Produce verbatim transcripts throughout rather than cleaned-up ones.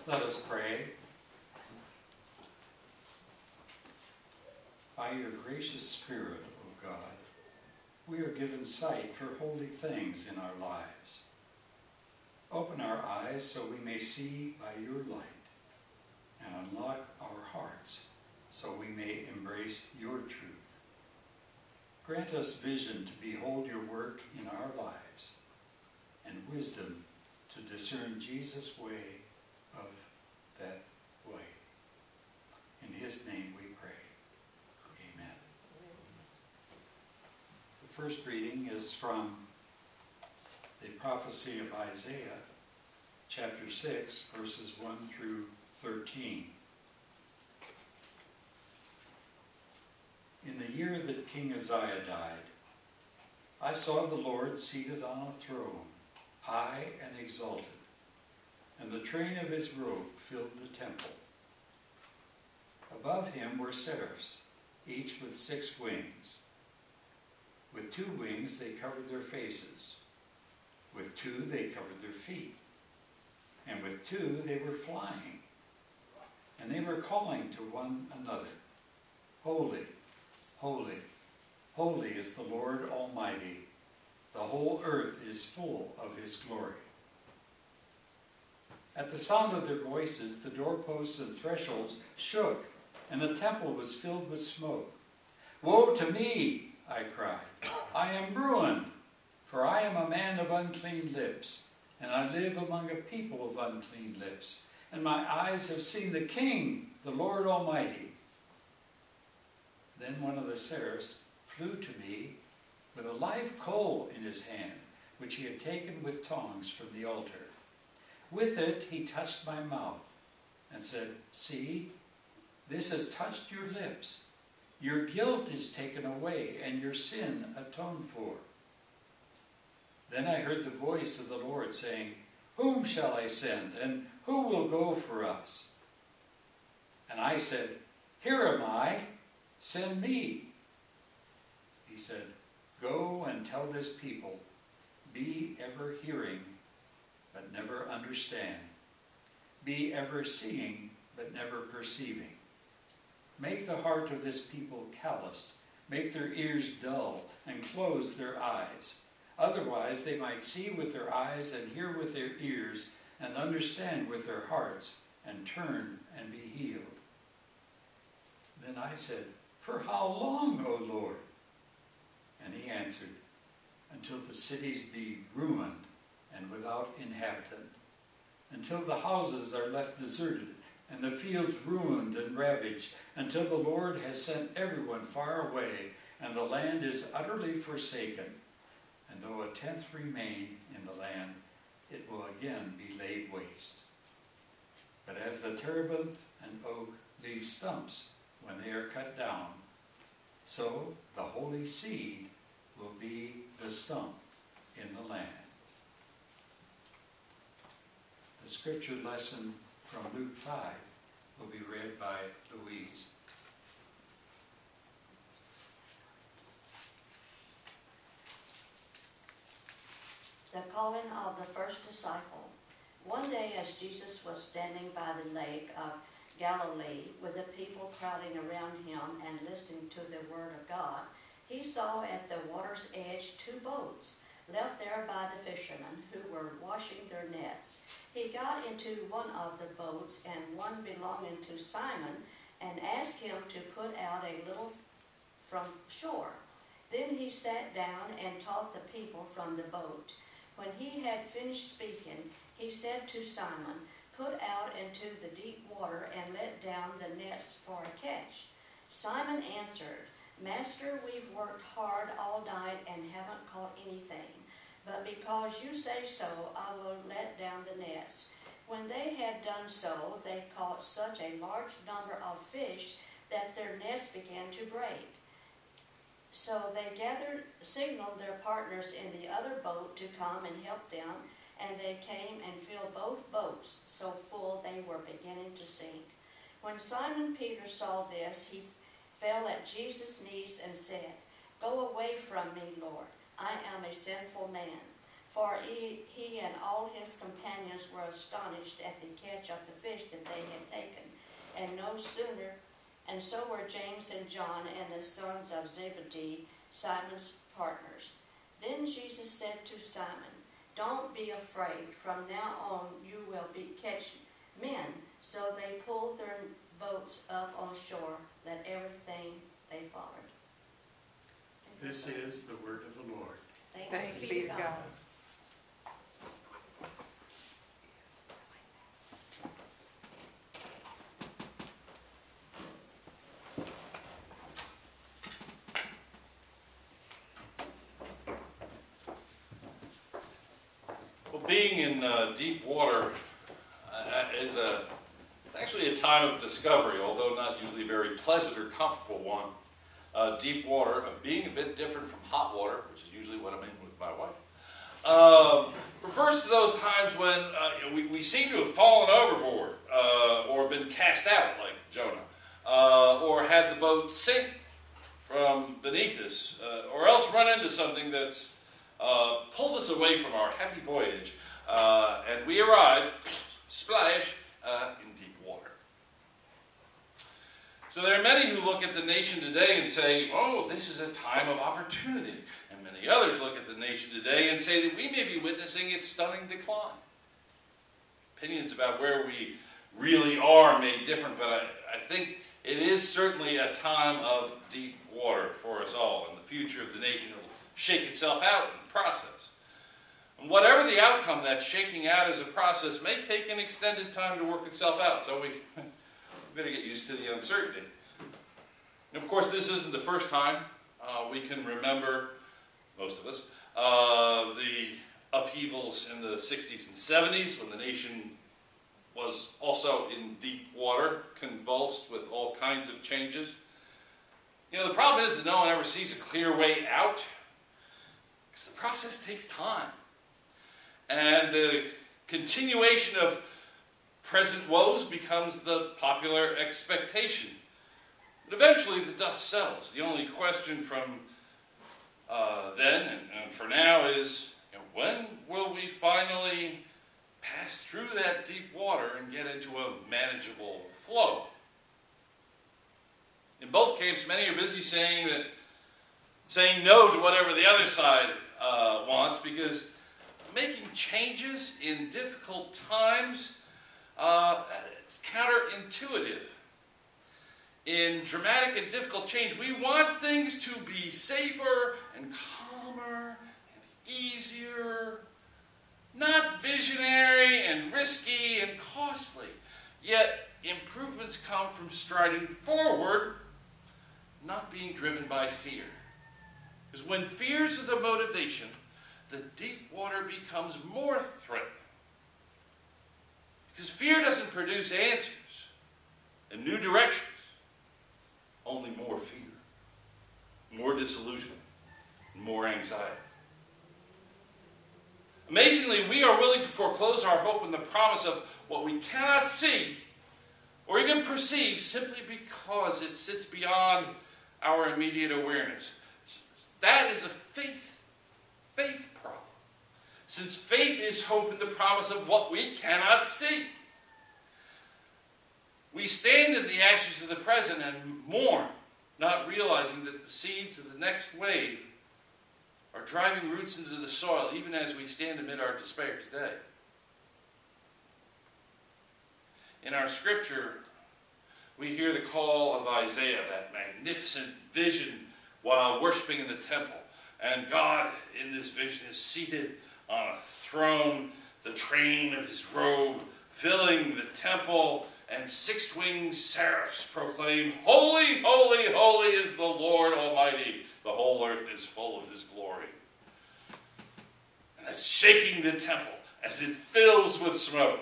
Let us pray. By your gracious Spirit, O God, we are given sight for holy things in our lives. Open our eyes so we may see by your light, and unlock our hearts so we may embrace your truth. Grant us vision to behold your work in our lives, and wisdom to discern Jesus' way of that way. In his name we pray. Amen. The first reading is from the prophecy of Isaiah, chapter six, verses one through thirteen. In the year that King Uzziah died, I saw the Lord seated on a throne, high and exalted, and the train of his robe filled the temple. Above him were seraphs, each with six wings. With two wings they covered their faces. With two they covered their feet. And with two they were flying. And they were calling to one another, Holy, holy, holy is the Lord Almighty. The whole earth is full of his glory. At the sound of their voices, the doorposts and thresholds shook, and the temple was filled with smoke. Woe to me, I cried. I am ruined, for I am a man of unclean lips, and I live among a people of unclean lips, and my eyes have seen the King, the Lord Almighty. Then one of the seraphs flew to me with a live coal in his hand, which he had taken with tongs from the altar. With it he touched my mouth and said, See, this has touched your lips. Your guilt is taken away and your sin atoned for. Then I heard the voice of the Lord saying, Whom shall I send, and who will go for us? And I said, Here am I, send me. He said, Go and tell this people, be ever hearing, but never understand. Be ever seeing, but never perceiving. Make the heart of this people calloused, make their ears dull, and close their eyes. Otherwise they might see with their eyes and hear with their ears and understand with their hearts and turn and be healed. Then I said, For how long, O Lord? And he answered, Until the cities be ruined and without inhabitant, until the houses are left deserted and the fields ruined and ravaged, until the Lord has sent everyone far away and the land is utterly forsaken. And though a tenth remain in the land, it will again be laid waste. But as the terebinth and oak leave stumps when they are cut down, so the holy seed will be the stump in the land. The scripture lesson from Luke five will be read by Louise. The calling of the first disciple. One day as Jesus was standing by the lake of Galilee with the people crowding around him and listening to the word of God, he saw at the water's edge two boats left there by the fishermen who were washing their nets. He got into one of the boats and one belonging to Simon and asked him to put out a little from shore. Then he sat down and taught the people from the boat. When he had finished speaking, he said to Simon, Put out into the deep water and let down the nets for a catch. Simon answered, Master, we've worked hard all night and haven't caught anything, but because you say so, I will let down the nets. When they had done so, they caught such a large number of fish that their nets began to break. So they gathered, signaled their partners in the other boat to come and help them, and they came and filled both boats so full they were beginning to sink. When Simon Peter saw this, he fell at Jesus' knees and said, Go away from me, Lord. I am a sinful man. For he, he and all his companions were astonished at the catch of the fish that they had taken, and no sooner, and so were James and John and the sons of Zebedee, Simon's partners. Then Jesus said to Simon, "Don't be afraid. From now on you will be catch men." So they pulled their boats up on shore, let everything they followed. This is the word of the Lord. Thanks, Thanks be be to to God. God. Well, being in uh, deep water uh, is a, it's actually a time of discovery, although not usually a very pleasant or comfortable one. Uh, deep water, uh, being a bit different from hot water, which is usually what I'm in with my wife, um, refers to those times when uh, we, we seem to have fallen overboard uh, or been cast out like Jonah, uh, or had the boat sink from beneath us, uh, or else run into something that's uh, pulled us away from our happy voyage, uh, and we arrive, splash, uh, in deep water. So there are many who look at the nation today and say, oh, this is a time of opportunity. And many others look at the nation today and say that we may be witnessing its stunning decline. Opinions about where we really are may differ, but I, I think it is certainly a time of deep water for us all, and the future of the nation will shake itself out in the process. And whatever the outcome, that shaking out as a process may take an extended time to work itself out, so we better get used to the uncertainty. And of course, this isn't the first time uh, we can remember, most of us, uh, the upheavals in the sixties and seventies when the nation was also in deep water, convulsed with all kinds of changes. You know, the problem is that no one ever sees a clear way out, because the process takes time. And the continuation of present woes becomes the popular expectation. But eventually the dust settles. The only question from uh, then and, and for now is, you know, when will we finally pass through that deep water and get into a manageable flow? In both camps, many are busy saying that, saying no to whatever the other side uh, wants, because making changes in difficult times, uh, it's counterintuitive. In dramatic and difficult change, we want things to be safer and calmer and easier, not visionary and risky and costly. Yet improvements come from striding forward, not being driven by fear. Because when fears are the motivation, the deep water becomes more threatening. Because fear doesn't produce answers and new directions. Only more fear, more disillusionment, more anxiety. Amazingly, we are willing to foreclose our hope in the promise of what we cannot see or even perceive simply because it sits beyond our immediate awareness. That is a faith, faith problem. Since faith is hope in the promise of what we cannot see. We stand in the ashes of the present and mourn, not realizing that the seeds of the next wave are driving roots into the soil, even as we stand amid our despair today. In our scripture, we hear the call of Isaiah, that magnificent vision while worshiping in the temple. And God, in this vision, is seated on a throne, the train of his robe filling the temple, and six-winged seraphs proclaim, "Holy, holy, holy is the Lord Almighty. The whole earth is full of his glory." And that's shaking the temple as it fills with smoke.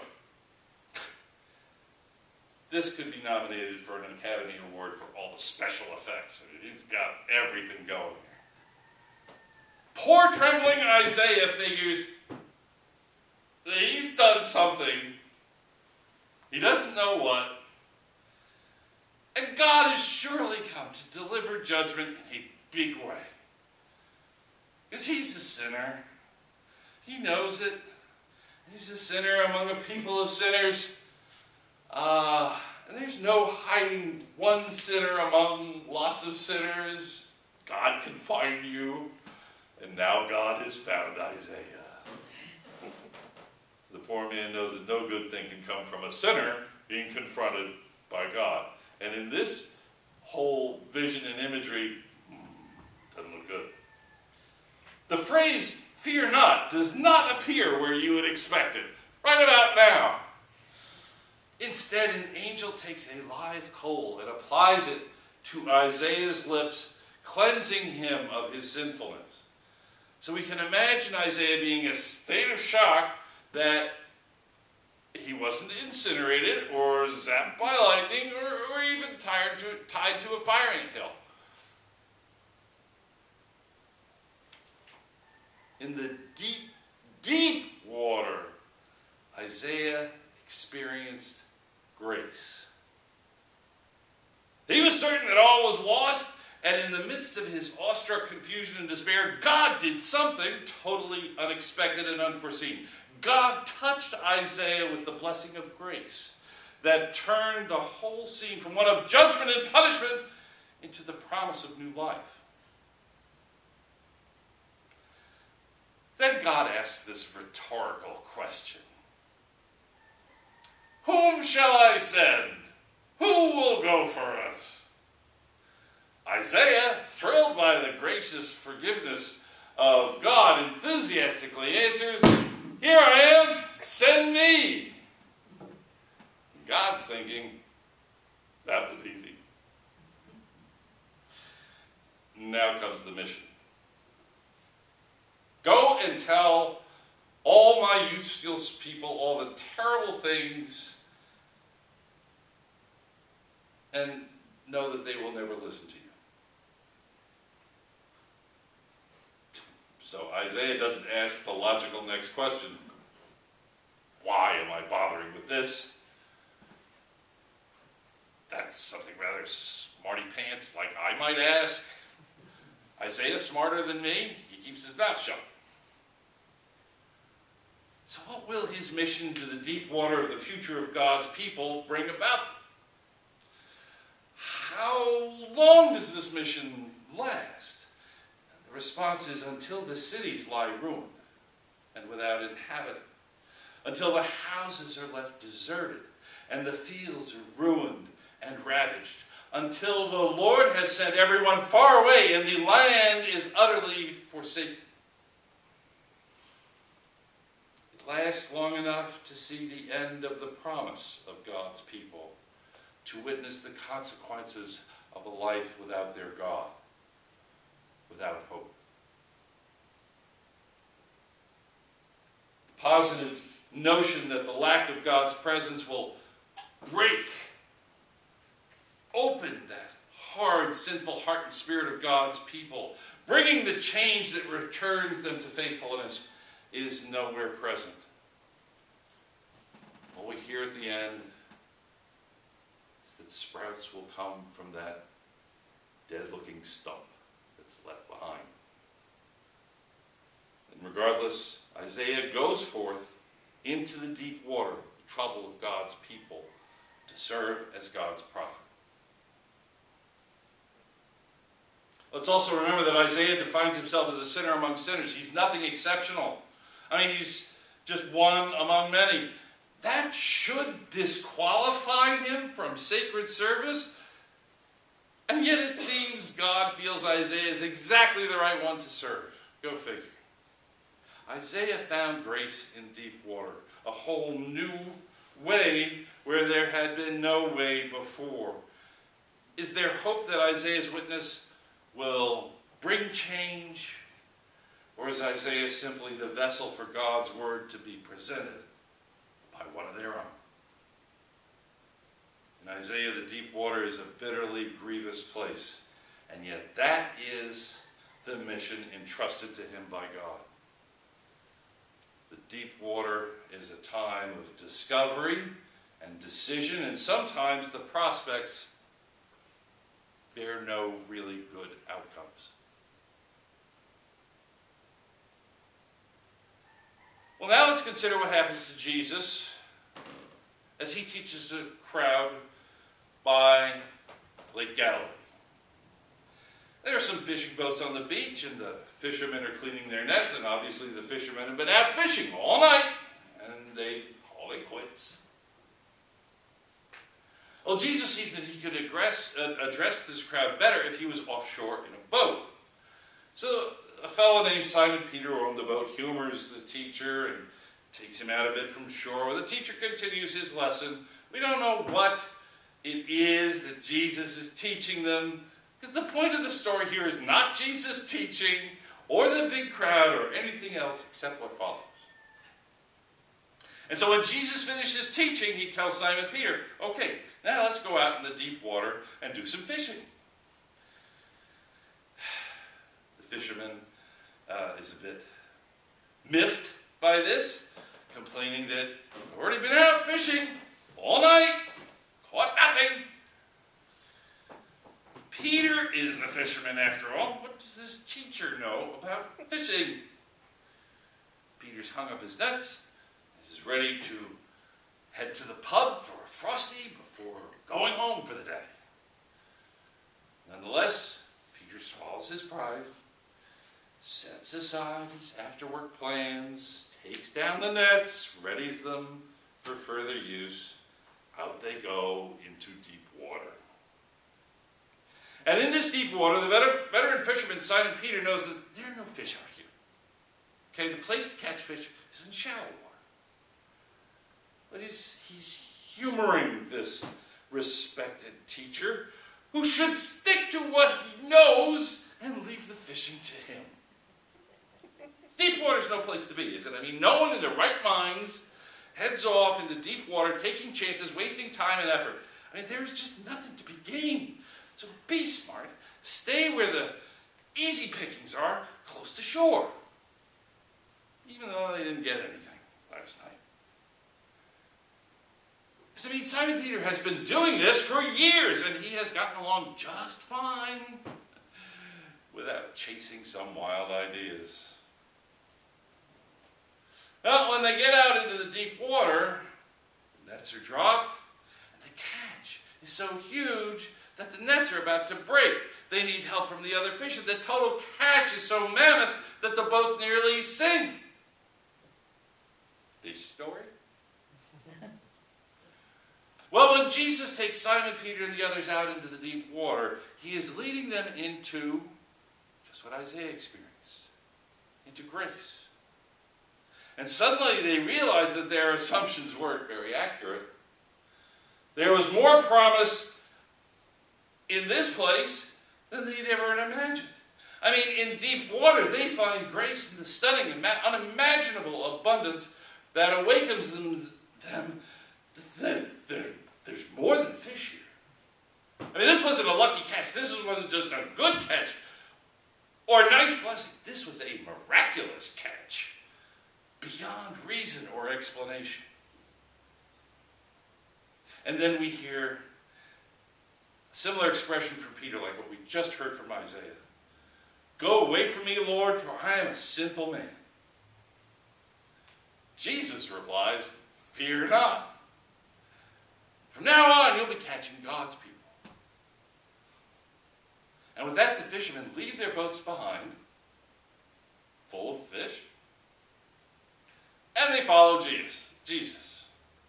This could be nominated for an Academy Award for all the special effects. I mean, it's got everything going here. Poor trembling Isaiah figures that he's done something. He doesn't know what. And God has surely come to deliver judgment in a big way. Because he's a sinner. He knows it. And he's He's a sinner among a people of sinners. Uh, and there's no hiding one sinner among lots of sinners. God can find you. And now God has found Isaiah. The poor man knows that no good thing can come from a sinner being confronted by God. And in this whole vision and imagery, doesn't look good. The phrase, fear not, does not appear where you would expect it. Right about now. Instead, an angel takes a live coal and applies it to Isaiah's lips, cleansing him of his sinfulness. So we can imagine Isaiah being in a state of shock that he wasn't incinerated or zapped by lightning or, or even tied to, tied to a firing hill. In the deep, deep water, Isaiah experienced grace. He was certain that all was lost, and in the midst of his awestruck confusion and despair, God did something totally unexpected and unforeseen. God touched Isaiah with the blessing of grace that turned the whole scene from one of judgment and punishment into the promise of new life. Then God asked this rhetorical question. Whom shall I send? Who will go for us? Isaiah, thrilled by the gracious forgiveness of God, enthusiastically answers, here I am, send me. God's thinking, that was easy. Now comes the mission. Go and tell all my useless people all the terrible things, and know that they will never listen to you. So Isaiah doesn't ask the logical next question. Why am I bothering with this? That's something rather smarty pants like I might ask. Isaiah's smarter than me. He keeps his mouth shut. So what will his mission to the deep water of the future of God's people bring about? How long does this mission last? The response is until the cities lie ruined and without inhabitant, until the houses are left deserted and the fields are ruined and ravaged, until the Lord has sent everyone far away and the land is utterly forsaken. It lasts long enough to see the end of the promise of God's people, to witness the consequences of a life without their God, without hope. The positive notion that the lack of God's presence will break open that hard, sinful heart and spirit of God's people, bringing the change that returns them to faithfulness, is nowhere present. All we hear at the end is that sprouts will come from that dead-looking stump that's left behind. And regardless, Isaiah goes forth into the deep water, the trouble of God's people, to serve as God's prophet. Let's also remember that Isaiah defines himself as a sinner among sinners. He's nothing exceptional. I mean, he's just one among many. That should disqualify him from sacred service. And yet it seems God feels Isaiah is exactly the right one to serve. Go figure. Isaiah found grace in deep water, a whole new way where there had been no way before. Is there hope that Isaiah's witness will bring change? Or is Isaiah simply the vessel for God's word to be presented by one of their own? In Isaiah, the deep water is a bitterly grievous place, and yet that is the mission entrusted to him by God. The deep water is a time of discovery and decision, and sometimes the prospects bear no really good outcomes. Well, now let's consider what happens to Jesus as he teaches a crowd by Lake Galilee. There are some fishing boats on the beach, and the fishermen are cleaning their nets, and obviously the fishermen have been out fishing all night, and they call it quits. Well, Jesus sees that he could address, uh, address this crowd better if he was offshore in a boat. So a fellow named Simon Peter on the boat humors the teacher and takes him out a bit from shore, where the teacher continues his lesson. We don't know what it is that Jesus is teaching them, because the point of the story here is not Jesus teaching or the big crowd or anything else except what follows. And so when Jesus finishes teaching, he tells Simon Peter, okay, now let's go out in the deep water and do some fishing. The fisherman uh, is a bit miffed by this, complaining that we've already been out fishing all night, caught nothing. Peter is the fisherman after all. What does this teacher know about fishing? Peter's hung up his nets. He's ready to head to the pub for a frosty before going home for the day. Nonetheless, Peter swallows his pride, sets aside his after-work plans, takes down the nets, readies them for further use. Out they go into deep water. And in this deep water, the veteran fisherman Simon Peter knows that there are no fish out here. Okay, the place to catch fish is in shallow water. But he's, he's humoring this respected teacher who should stick to what he knows and leave the fishing to him. Deep water is no place to be, is it? I mean, no one in their right minds heads off into deep water, taking chances, wasting time and effort. I mean, there's just nothing to be gained. So be smart. Stay where the easy pickings are, close to shore. Even though they didn't get anything last night. Because, I mean, Simon Peter has been doing this for years, and he has gotten along just fine without chasing some wild ideas. Well, when they get out into the deep water, the nets are dropped, and the catch is so huge that the nets are about to break. They need help from the other fish, and the total catch is so mammoth that the boats nearly sink. This story? Well, when Jesus takes Simon Peter and the others out into the deep water, he is leading them into just what Isaiah experienced, into grace. And suddenly they realize that their assumptions weren't very accurate. There was more promise in this place than they'd ever imagined. I mean, in deep water, they find grace in the stunning and unimaginable abundance that awakens them. them that there's more than fish here. I mean, this wasn't a lucky catch. This wasn't just a good catch or a nice blessing. This was a miraculous catch beyond reason or explanation. And then we hear a similar expression from Peter, like what we just heard from Isaiah. Go away from me, Lord, for I am a sinful man. Jesus replies, fear not. From now on, you'll be catching God's people. And with that, the fishermen leave their boats behind, full of fish, and they follow Jesus. Jesus.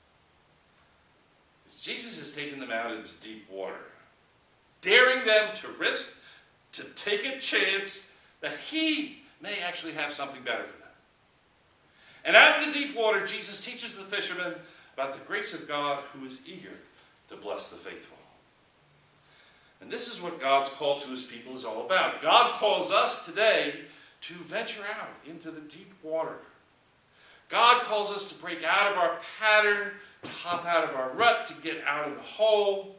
Jesus has taken them out into deep water, daring them to risk, to take a chance that he may actually have something better for them. And out in the deep water, Jesus teaches the fishermen about the grace of God who is eager to bless the faithful. And this is what God's call to his people is all about. God calls us today to venture out into the deep water. God calls us to break out of our pattern, to hop out of our rut, to get out of the hole.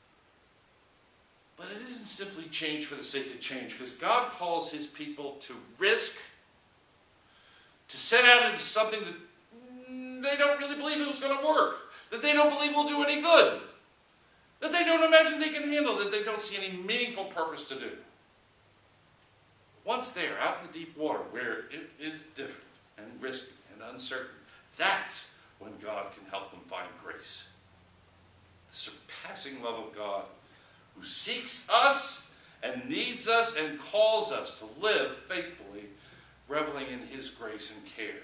But it isn't simply change for the sake of change, because God calls his people to risk, to set out into something that they don't really believe it was going to work, that they don't believe will do any good, that they don't imagine they can handle, that they don't see any meaningful purpose to do. Once there, out in the deep water, where it is different and risky and and uncertain. That's when God can help them find grace. The surpassing love of God, who seeks us and needs us and calls us to live faithfully, reveling in his grace and care.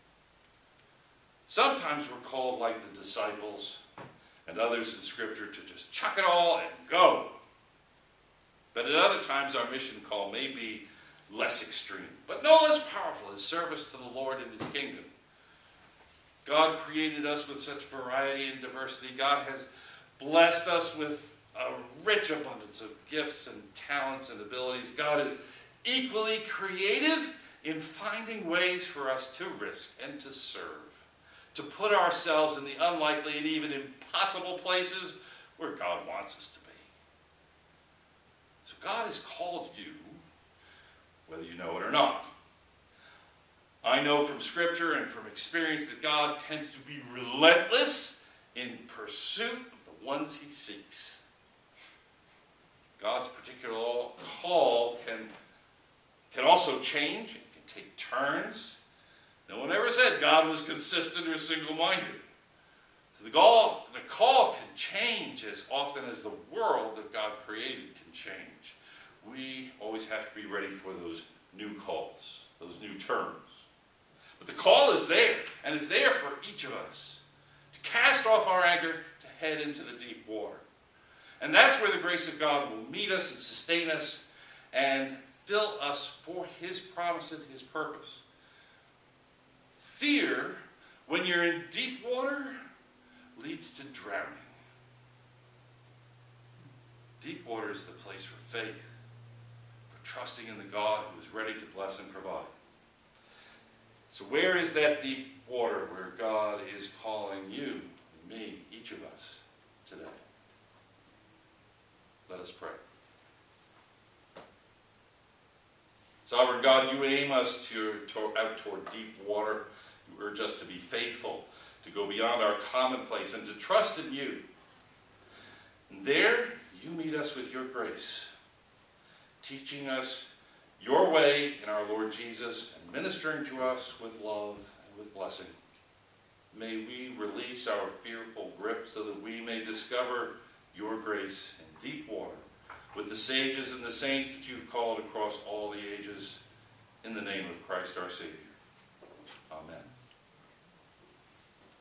Sometimes we're called like the disciples and others in Scripture to just chuck it all and go. But at other times our mission call may be less extreme, but no less powerful as service to the Lord and his kingdom. God created us with such variety and diversity. God has blessed us with a rich abundance of gifts and talents and abilities. God is equally creative in finding ways for us to risk and to serve, to put ourselves in the unlikely and even impossible places where God wants us to be. So God has called you, whether you know it or not. I know from Scripture and from experience that God tends to be relentless in pursuit of the ones he seeks. God's particular call can, can also change. It can take turns. No one ever said God was consistent or single-minded. So the call, the call can change as often as the world that God created can change. We always have to be ready for those new calls, those new terms. But the call is there, and it's there for each of us to cast off our anchor, to head into the deep water. And that's where the grace of God will meet us and sustain us and fill us for his promise and his purpose. Fear, when you're in deep water, leads to drowning. Deep water is the place for faith, for trusting in the God who is ready to bless and provide. So where is that deep water where God is calling you, me, each of us today? Let us pray. Sovereign God, you aim us to, to, out toward deep water. You urge us to be faithful, to go beyond our commonplace, and to trust in you. And there, you meet us with your grace, teaching us your way in our Lord Jesus, and ministering to us with love and with blessing. May we release our fearful grip so that we may discover your grace in deep water with the sages and the saints that you've called across all the ages, in the name of Christ our Savior. Amen.